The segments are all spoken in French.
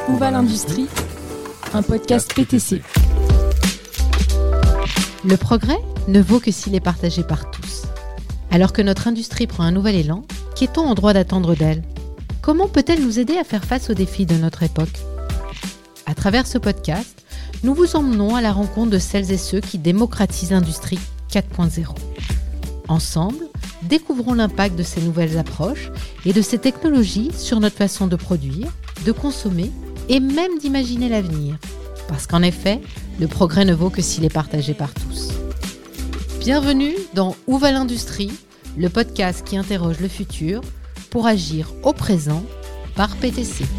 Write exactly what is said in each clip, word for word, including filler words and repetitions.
Où va l'industrie ? Un podcast P T C. Le progrès ne vaut que s'il est partagé par tous. Alors que notre industrie prend un nouvel élan, qu'est-on en droit d'attendre d'elle ? Comment peut-elle nous aider à faire face aux défis de notre époque ? À travers ce podcast, nous vous emmenons à la rencontre de celles et ceux qui démocratisent l'industrie quatre point zéro. Ensemble, découvrons l'impact de ces nouvelles approches et de ces technologies sur notre façon de produire, de consommer et même d'imaginer l'avenir. Parce qu'en effet, le progrès ne vaut que s'il est partagé par tous. Bienvenue dans Où va l'industrie, le podcast qui interroge le futur pour agir au présent par P T C.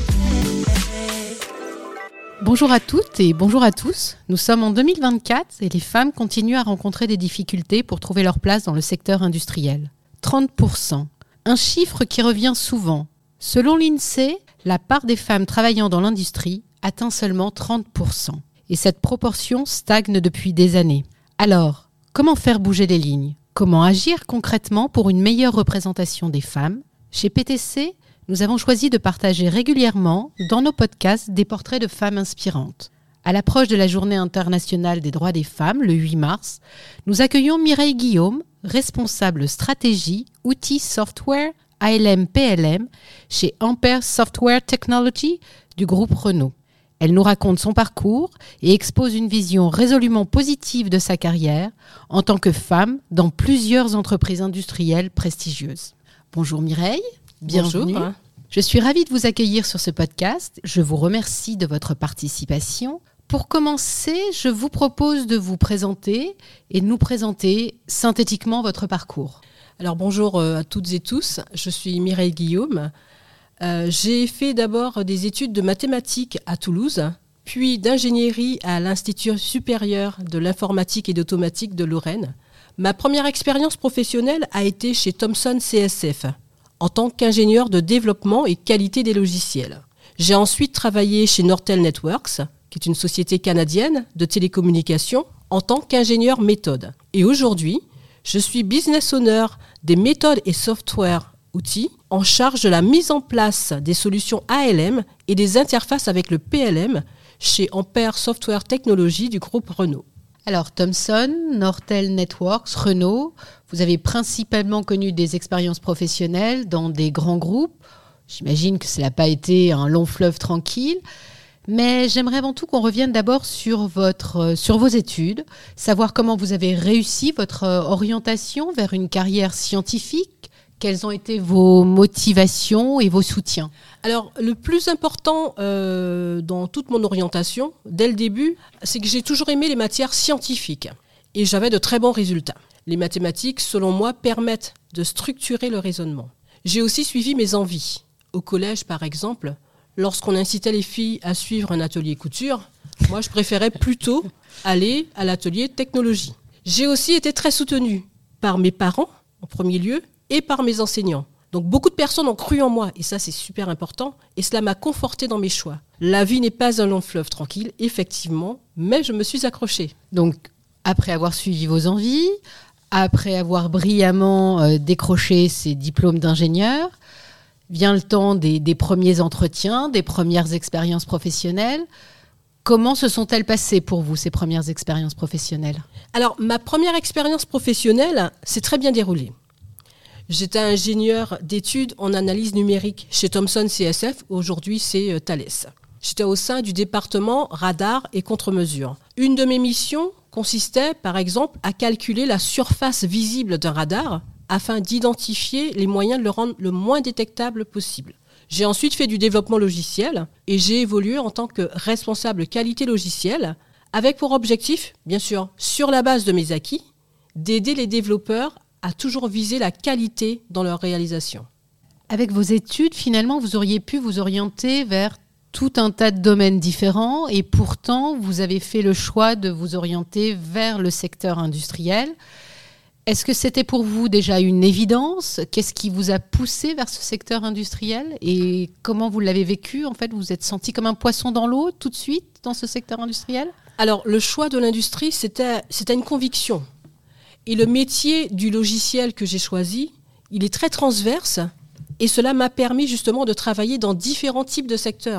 Bonjour à toutes et bonjour à tous. Nous sommes en deux mille vingt-quatre et les femmes continuent à rencontrer des difficultés pour trouver leur place dans le secteur industriel. trente pour cent, un chiffre qui revient souvent. Selon l'INSEE, la part des femmes travaillant dans l'industrie atteint seulement trente pour cent. Et cette proportion stagne depuis des années. Alors, comment faire bouger les lignes ? Comment agir concrètement pour une meilleure représentation des femmes ? Chez P T C, nous avons choisi de partager régulièrement dans nos podcasts des portraits de femmes inspirantes. À l'approche de la Journée internationale des droits des femmes, le huit mars, nous accueillons Mireille Guillaume, responsable stratégie, outils software, A L M P L M, chez Ampere Software Technology du groupe Renault. Elle nous raconte son parcours et expose une vision résolument positive de sa carrière en tant que femme dans plusieurs entreprises industrielles prestigieuses. Bonjour Mireille, bienvenue. Bonjour. Je suis ravie de vous accueillir sur ce podcast. Je vous remercie de votre participation. Pour commencer, je vous propose de vous présenter et de nous présenter synthétiquement votre parcours. Alors bonjour à toutes et tous, je suis Mireille Guillaume. Euh, j'ai fait d'abord des études de mathématiques à Toulouse, puis d'ingénierie à l'Institut supérieur de l'informatique et d'automatique de Lorraine. Ma première expérience professionnelle a été chez Thomson C S F, en tant qu'ingénieur de développement et qualité des logiciels. J'ai ensuite travaillé chez Nortel Networks, qui est une société canadienne de télécommunications, en tant qu'ingénieur méthode. Et aujourd'hui, je suis business owner des méthodes et software outils en charge de la mise en place des solutions A L M et des interfaces avec le P L M chez Ampere Software Technology du groupe Renault. Alors Thomson, Nortel Networks, Renault, vous avez principalement connu des expériences professionnelles dans des grands groupes. J'imagine que cela n'a pas été un long fleuve tranquille. Mais j'aimerais avant tout qu'on revienne d'abord sur, votre, sur vos études, savoir comment vous avez réussi votre orientation vers une carrière scientifique. Quelles ont été vos motivations et vos soutiens ? Alors, le plus important euh, dans toute mon orientation, dès le début, c'est que j'ai toujours aimé les matières scientifiques. Et j'avais de très bons résultats. Les mathématiques, selon moi, permettent de structurer le raisonnement. J'ai aussi suivi mes envies. Au collège, par exemple, lorsqu'on incitait les filles à suivre un atelier couture, moi, je préférais plutôt aller à l'atelier technologie. J'ai aussi été très soutenue par mes parents, en premier lieu, et par mes enseignants. Donc beaucoup de personnes ont cru en moi, et ça c'est super important, et cela m'a confortée dans mes choix. La vie n'est pas un long fleuve tranquille, effectivement, mais je me suis accrochée. Donc après avoir suivi vos envies, après avoir brillamment euh, décroché ces diplômes d'ingénieur, vient le temps des, des premiers entretiens, des premières expériences professionnelles. Comment se sont-elles passées pour vous, ces premières expériences professionnelles ? Alors ma première expérience professionnelle s'est très bien déroulée. J'étais ingénieur d'études en analyse numérique chez Thomson C S F, aujourd'hui c'est euh, Thales. J'étais au sein du département radar et contre-mesure. Une de mes missions consistait par exemple à calculer la surface visible d'un radar afin d'identifier les moyens de le rendre le moins détectable possible. J'ai ensuite fait du développement logiciel et j'ai évolué en tant que responsable qualité logicielle avec pour objectif, bien sûr, sur la base de mes acquis, d'aider les développeurs à toujours viser la qualité dans leur réalisation. Avec vos études, finalement, vous auriez pu vous orienter vers tout un tas de domaines différents et pourtant, vous avez fait le choix de vous orienter vers le secteur industriel. Est-ce que c'était pour vous déjà une évidence ? Qu'est-ce qui vous a poussé vers ce secteur industriel et comment vous l'avez vécu ? En fait, vous vous êtes senti comme un poisson dans l'eau tout de suite dans ce secteur industriel ? Alors, le choix de l'industrie, c'était, c'était une conviction. Et le métier du logiciel que j'ai choisi, il est très transverse et cela m'a permis justement de travailler dans différents types de secteurs,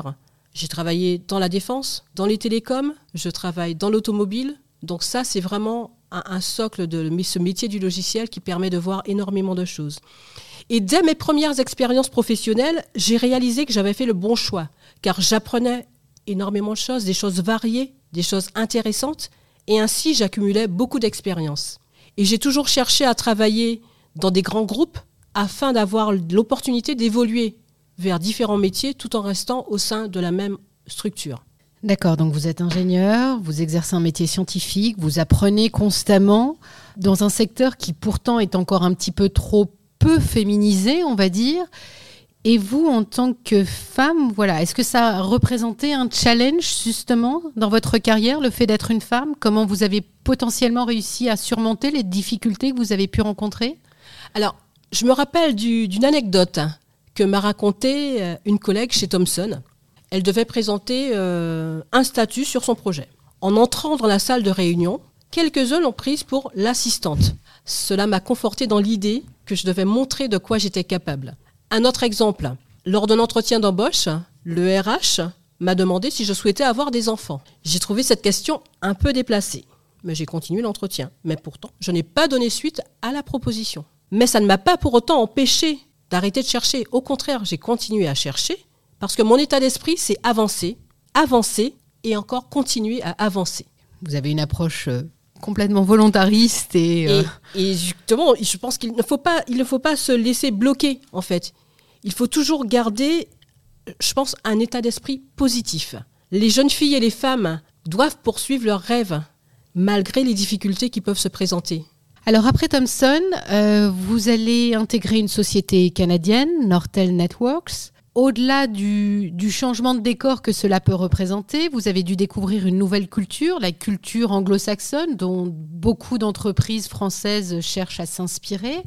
J'ai travaillé dans la défense, dans les télécoms, je travaille dans l'automobile. Donc ça, c'est vraiment un, un socle de ce métier du logiciel qui permet de voir énormément de choses. Et dès mes premières expériences professionnelles, j'ai réalisé que j'avais fait le bon choix, car j'apprenais énormément de choses, des choses variées, des choses intéressantes, et ainsi j'accumulais beaucoup d'expérience. Et j'ai toujours cherché à travailler dans des grands groupes afin d'avoir l'opportunité d'évoluer vers différents métiers tout en restant au sein de la même structure. D'accord, donc vous êtes ingénieur, vous exercez un métier scientifique, vous apprenez constamment dans un secteur qui pourtant est encore un petit peu trop peu féminisé, on va dire. Et vous, en tant que femme, voilà, est-ce que ça a représenté un challenge justement dans votre carrière, le fait d'être une femme ? Comment vous avez potentiellement réussi à surmonter les difficultés que vous avez pu rencontrer ? Alors, je me rappelle du, d'une anecdote que m'a racontée une collègue chez Thomson. Elle devait présenter euh, un statut sur son projet. En entrant dans la salle de réunion, quelques-uns l'ont prise pour l'assistante. Cela m'a confortée dans l'idée que je devais montrer de quoi j'étais capable. Un autre exemple, lors d'un entretien d'embauche, le R H m'a demandé si je souhaitais avoir des enfants. J'ai trouvé cette question un peu déplacée, mais j'ai continué l'entretien. Mais pourtant, je n'ai pas donné suite à la proposition. Mais ça ne m'a pas pour autant empêché d'arrêter de chercher. Au contraire, j'ai continué à chercher parce que mon état d'esprit, c'est avancer, avancer et encore continuer à avancer. Vous avez une approche euh, complètement volontariste et, euh... et, et justement, je pense qu'il ne faut pas, il ne faut pas se laisser bloquer en fait. Il faut toujours garder, je pense, un état d'esprit positif. Les jeunes filles et les femmes doivent poursuivre leurs rêves malgré les difficultés qui peuvent se présenter. Alors après Thomson, euh, vous allez intégrer une société canadienne, Nortel Networks. Au-delà du, du changement de décor que cela peut représenter, vous avez dû découvrir une nouvelle culture, la culture anglo-saxonne, dont beaucoup d'entreprises françaises cherchent à s'inspirer.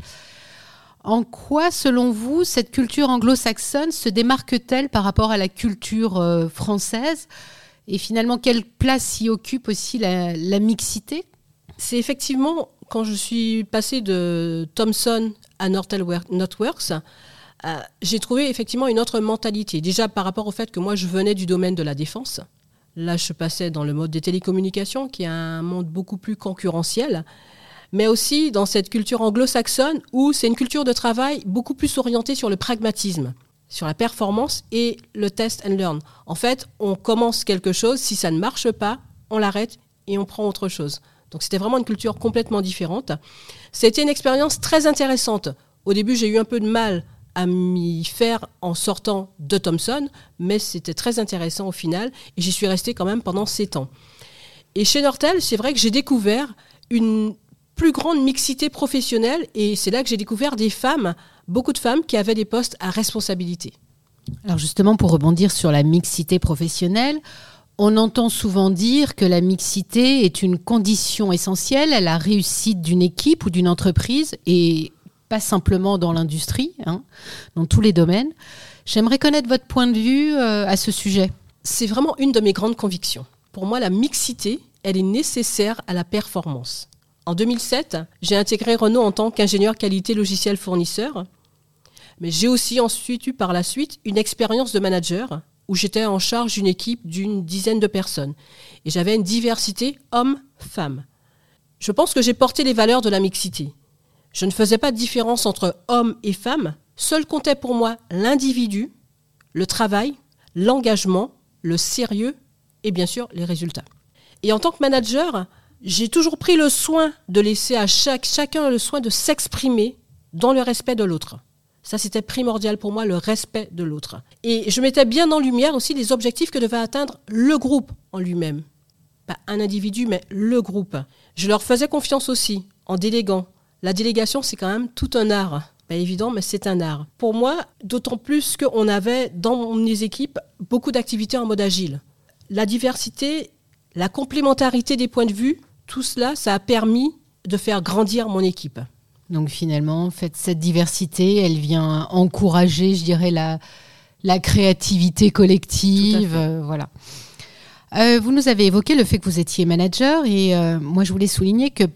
En quoi, selon vous, cette culture anglo-saxonne se démarque-t-elle par rapport à la culture euh, française ? Et finalement, quelle place y occupe aussi la, la mixité ? C'est effectivement, quand je suis passée de Thomson à Nortel Networks, Euh, j'ai trouvé effectivement une autre mentalité. Déjà par rapport au fait que moi je venais du domaine de la défense. Là je passais dans le mode des télécommunications qui est un monde beaucoup plus concurrentiel. Mais aussi dans cette culture anglo-saxonne où c'est une culture de travail beaucoup plus orientée sur le pragmatisme, sur la performance et le test and learn. En fait, on commence quelque chose, si ça ne marche pas, on l'arrête et on prend autre chose. Donc c'était vraiment une culture complètement différente. C'était une expérience très intéressante. Au début j'ai eu un peu de mal à m'y faire en sortant de Thomson, mais c'était très intéressant au final, et j'y suis restée quand même pendant sept ans. Et chez Nortel, c'est vrai que j'ai découvert une plus grande mixité professionnelle, et c'est là que j'ai découvert des femmes, beaucoup de femmes qui avaient des postes à responsabilité. Alors justement, pour rebondir sur la mixité professionnelle, on entend souvent dire que la mixité est une condition essentielle à la réussite d'une équipe ou d'une entreprise, et pas simplement dans l'industrie, hein, dans tous les domaines. J'aimerais connaître votre point de vue euh, à ce sujet. C'est vraiment une de mes grandes convictions. Pour moi, la mixité, elle est nécessaire à la performance. En deux mille sept, j'ai intégré Renault en tant qu'ingénieur qualité logiciel fournisseur, mais j'ai aussi ensuite eu par la suite une expérience de manager où j'étais en charge d'une équipe d'une dizaine de personnes. Et j'avais une diversité hommes-femmes. Je pense que j'ai porté les valeurs de la mixité. Je ne faisais pas de différence entre hommes et femmes. Seul comptait pour moi l'individu, le travail, l'engagement, le sérieux et bien sûr les résultats. Et en tant que manager, j'ai toujours pris le soin de laisser à chaque, chacun le soin de s'exprimer dans le respect de l'autre. Ça, c'était primordial pour moi, le respect de l'autre. Et je mettais bien en lumière aussi les objectifs que devait atteindre le groupe en lui-même. Pas un individu, mais le groupe. Je leur faisais confiance aussi en déléguant. La délégation, c'est quand même tout un art. Pas évident, mais c'est un art. Pour moi, d'autant plus qu'on avait dans mes équipes beaucoup d'activités en mode agile. La diversité, la complémentarité des points de vue, tout cela, ça a permis de faire grandir mon équipe. Donc finalement, en fait, cette diversité, elle vient encourager, je dirais, la, la créativité collective. Euh, voilà. Euh, vous nous avez évoqué le fait que vous étiez manager et euh, moi, je voulais souligner que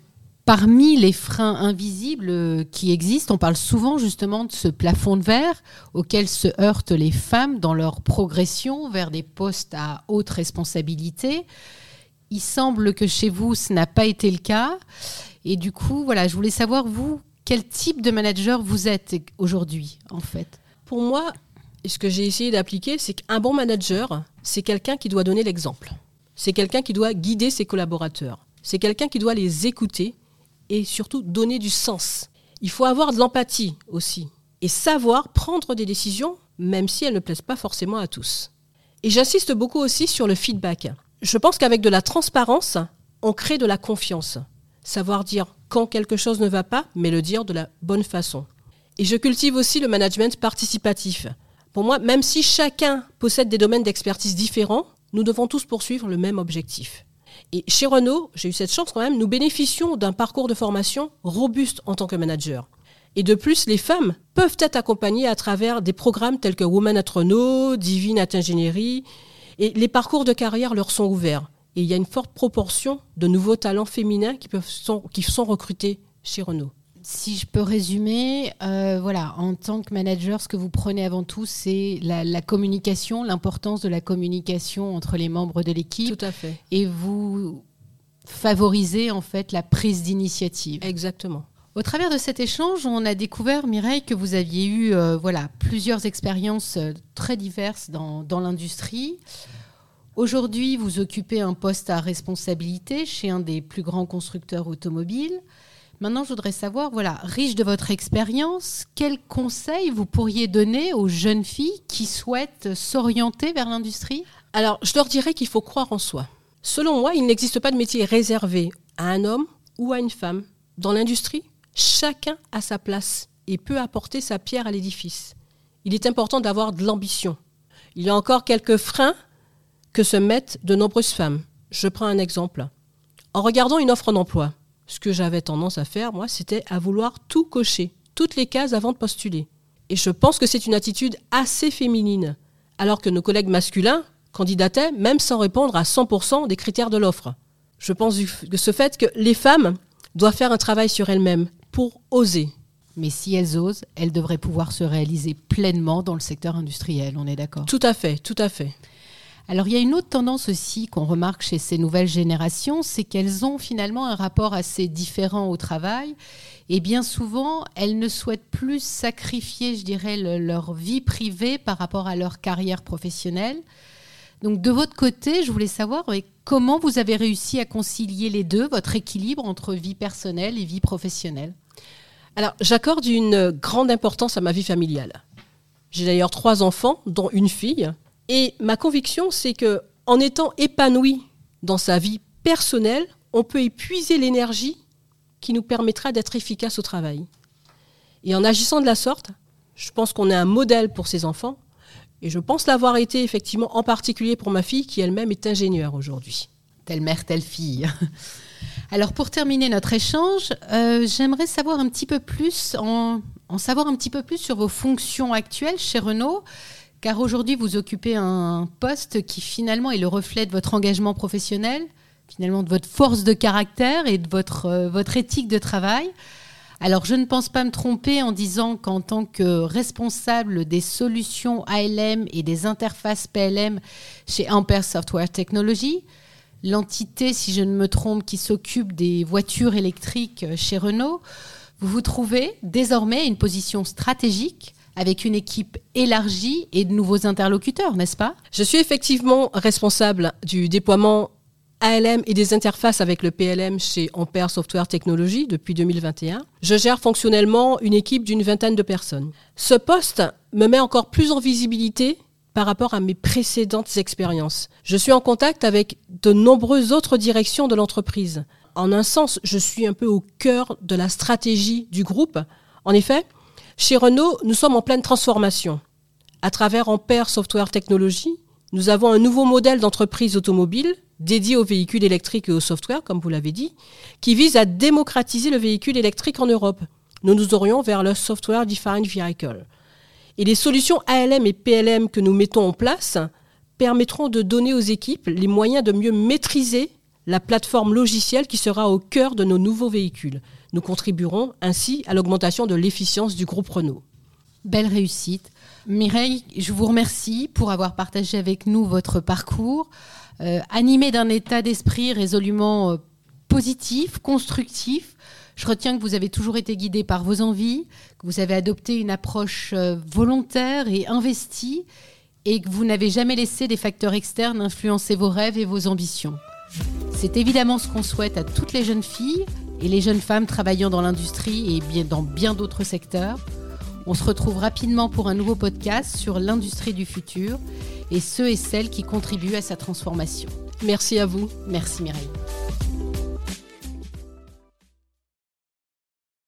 parmi les freins invisibles qui existent, on parle souvent justement de ce plafond de verre auquel se heurtent les femmes dans leur progression vers des postes à haute responsabilité. Il semble que chez vous, ce n'a pas été le cas. Et du coup, voilà, je voulais savoir, vous, quel type de manager vous êtes aujourd'hui, en fait ? Pour moi, ce que j'ai essayé d'appliquer, c'est qu'un bon manager, c'est quelqu'un qui doit donner l'exemple. C'est quelqu'un qui doit guider ses collaborateurs. C'est quelqu'un qui doit les écouter et surtout donner du sens. Il faut avoir de l'empathie aussi et savoir prendre des décisions, même si elles ne plaisent pas forcément à tous. Et j'insiste beaucoup aussi sur le feedback. Je pense qu'avec de la transparence, on crée de la confiance. Savoir dire quand quelque chose ne va pas, mais le dire de la bonne façon. Et je cultive aussi le management participatif. Pour moi, même si chacun possède des domaines d'expertise différents, nous devons tous poursuivre le même objectif. Et chez Renault, j'ai eu cette chance quand même, nous bénéficions d'un parcours de formation robuste en tant que manager. Et de plus, les femmes peuvent être accompagnées à travers des programmes tels que Women at Renault, Divine at Ingénierie, et les parcours de carrière leur sont ouverts. Et il y a une forte proportion de nouveaux talents féminins qui, peuvent, sont, qui sont recrutés chez Renault. Si je peux résumer, euh, voilà, en tant que manager, ce que vous prenez avant tout, c'est la, la communication, l'importance de la communication entre les membres de l'équipe. Tout à fait. Et vous favorisez en fait la prise d'initiative. Exactement. Au travers de cet échange, on a découvert, Mireille, que vous aviez eu euh, voilà, plusieurs expériences euh, très diverses dans, dans l'industrie. Aujourd'hui, vous occupez un poste à responsabilité chez un des plus grands constructeurs automobiles. Maintenant, je voudrais savoir, voilà, riche de votre expérience, quels conseils vous pourriez donner aux jeunes filles qui souhaitent s'orienter vers l'industrie ? Alors, je leur dirais qu'il faut croire en soi. Selon moi, il n'existe pas de métier réservé à un homme ou à une femme. Dans l'industrie, chacun a sa place et peut apporter sa pierre à l'édifice. Il est important d'avoir de l'ambition. Il y a encore quelques freins que se mettent de nombreuses femmes. Je prends un exemple. En regardant une offre d'emploi, ce que j'avais tendance à faire, moi, c'était à vouloir tout cocher, toutes les cases avant de postuler. Et je pense que c'est une attitude assez féminine, alors que nos collègues masculins candidataient même sans répondre à cent pour cent des critères de l'offre. Je pense de ce fait que les femmes doivent faire un travail sur elles-mêmes pour oser. Mais si elles osent, elles devraient pouvoir se réaliser pleinement dans le secteur industriel, on est d'accord ? Tout à fait, tout à fait. Alors, il y a une autre tendance aussi qu'on remarque chez ces nouvelles générations, c'est qu'elles ont finalement un rapport assez différent au travail. Et bien souvent, elles ne souhaitent plus sacrifier, je dirais, le, leur vie privée par rapport à leur carrière professionnelle. Donc, de votre côté, je voulais savoir comment vous avez réussi à concilier les deux, votre équilibre entre vie personnelle et vie professionnelle. Alors, j'accorde une grande importance à ma vie familiale. J'ai d'ailleurs trois enfants, dont une fille. Et ma conviction, c'est qu'en étant épanoui dans sa vie personnelle, on peut épuiser l'énergie qui nous permettra d'être efficace au travail. Et en agissant de la sorte, je pense qu'on est un modèle pour ses enfants. Et je pense l'avoir été effectivement en particulier pour ma fille qui elle-même est ingénieure aujourd'hui. Telle mère, telle fille. Alors pour terminer notre échange, euh, j'aimerais savoir un petit peu plus, en, en savoir un petit peu plus sur vos fonctions actuelles chez Renault. Car aujourd'hui, vous occupez un poste qui finalement est le reflet de votre engagement professionnel, finalement de votre force de caractère et de votre, euh, votre éthique de travail. Alors, je ne pense pas me tromper en disant qu'en tant que responsable des solutions A L M et des interfaces P L M chez Ampere Software Technology, l'entité, si je ne me trompe, qui s'occupe des voitures électriques chez Renault, vous vous trouvez désormais à une position stratégique avec une équipe élargie et de nouveaux interlocuteurs, n'est-ce pas ? Je suis effectivement responsable du déploiement A L M et des interfaces avec le P L M chez Ampere Software Technology depuis deux mille vingt et un. Je gère fonctionnellement une équipe d'une vingtaine de personnes. Ce poste me met encore plus en visibilité par rapport à mes précédentes expériences. Je suis en contact avec de nombreuses autres directions de l'entreprise. En un sens, je suis un peu au cœur de la stratégie du groupe. En effet, chez Renault, nous sommes en pleine transformation. À travers Ampere Software Technology, nous avons un nouveau modèle d'entreprise automobile dédié aux véhicules électriques et au software, comme vous l'avez dit, qui vise à démocratiser le véhicule électrique en Europe. Nous nous orientons vers le Software Defined Vehicle. Et les solutions A L M et P L M que nous mettons en place permettront de donner aux équipes les moyens de mieux maîtriser la plateforme logicielle qui sera au cœur de nos nouveaux véhicules. Nous contribuerons ainsi à l'augmentation de l'efficience du groupe Renault. Belle réussite. Mireille, je vous remercie pour avoir partagé avec nous votre parcours, euh, animé d'un état d'esprit résolument euh, positif, constructif. Je retiens que vous avez toujours été guidé par vos envies, que vous avez adopté une approche euh, volontaire et investie, et que vous n'avez jamais laissé des facteurs externes influencer vos rêves et vos ambitions. C'est évidemment ce qu'on souhaite à toutes les jeunes filles et les jeunes femmes travaillant dans l'industrie et bien, dans bien d'autres secteurs. On se retrouve rapidement pour un nouveau podcast sur l'industrie du futur et ceux et celles qui contribuent à sa transformation. Merci à vous. Merci Mireille.